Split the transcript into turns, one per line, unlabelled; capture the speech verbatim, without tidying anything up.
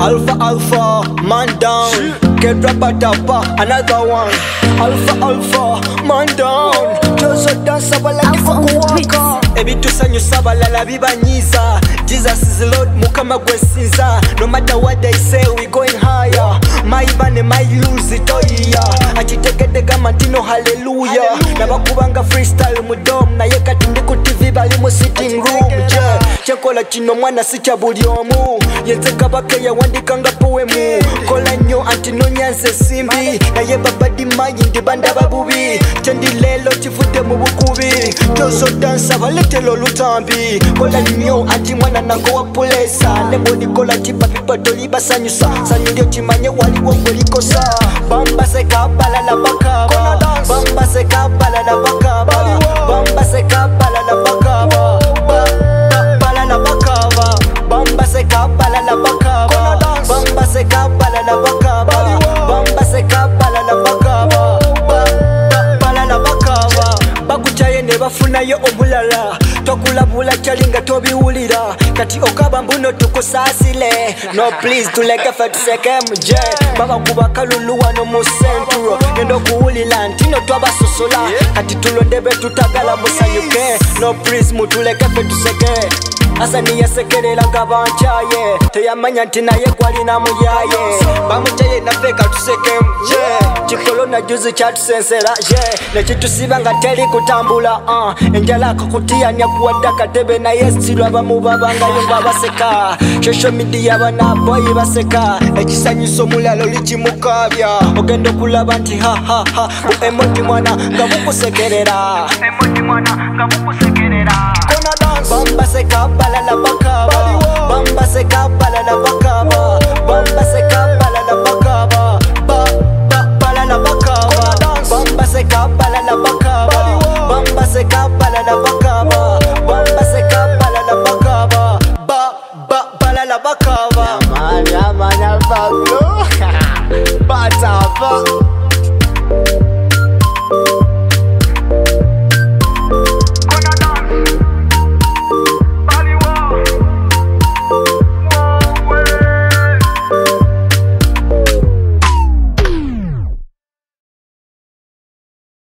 Alpha Alpha, man down. Get Rabatapa, another one. Alpha Alpha, man down. Jozo dance abalaki fukuwaka. Ebitu sanyu sabalala bibanyiza. Jesus is Lord, mukama gwesinza. No matter what they say, we going higher. My bane my lose it, oh yeah. Achitegedega mantino hallelujah. Nabakubanga freestyle mudom. Na yeka tindi ku T V bali mu sitting room. Yeah. Chekola chino mwana sicha buli omu. Yenze kabake ya wandikanga poemu. Kola nyo antino nyanse simbi. Na ye babadi mayi ndibanda babubi. Chendi lelo chifute mu bukubi. Jozo dansa valetelo lutambi. Kola nyo anti mwana nango wa pulesa. Nebo ni kola chipa pipa doliba sanyusa. Sanyu ndio chimanye wali wongo likosa. Bamba se kabala la bakaba. Bamba se kabala la bakaba. Bamba se kabala la bakaba. Bala la bakaba. Bamba se kabala la bakaba. Bamba se kabala la bakaba. Bamba se kabala la bakaba. Bala la bakaba. Bakuchaye ne bafunayo omulala. Tokulabula chalinga tobiwulira. Kati okaba mbuno tukusasile. No please tuleke fe tuseke muje. Baba kubaka lulu wano mu centro. Ngendo kuwulila ntino twabasusola. Kati tulondebe tutagala musanyuke. No please mutuleke fe tuseke. Asa niye sekerera ngabanchaye. Teyamanya nti naye kwali na muyaye. Bamuchaye na feka tuseke muje. Chikolo na juzi chatusensera yeah. Nechitusiba nga teli kutambula uh. Enjala kakutia nyakuwada katebe na yestilwa abamu babanga yomba baseka. Social media bana boy baseka. Ekisanyiso mulalo lichimukabya. Ogendo kulaba nti ha ha ha. Bu emoti mwana nga mukusekerera. Emoti mwana nga mukusekerera. Kona dance. Bamba seka bala la bakaba. Bamba seka bala la bakaba. Bamba seka bala la bakaba. Ba ba bala la bakaba. Bamba seka bala la bakaba. Bamba seka bala la bakaba. Bamba seka bala la bakaba. Ba ba bala la bakaba.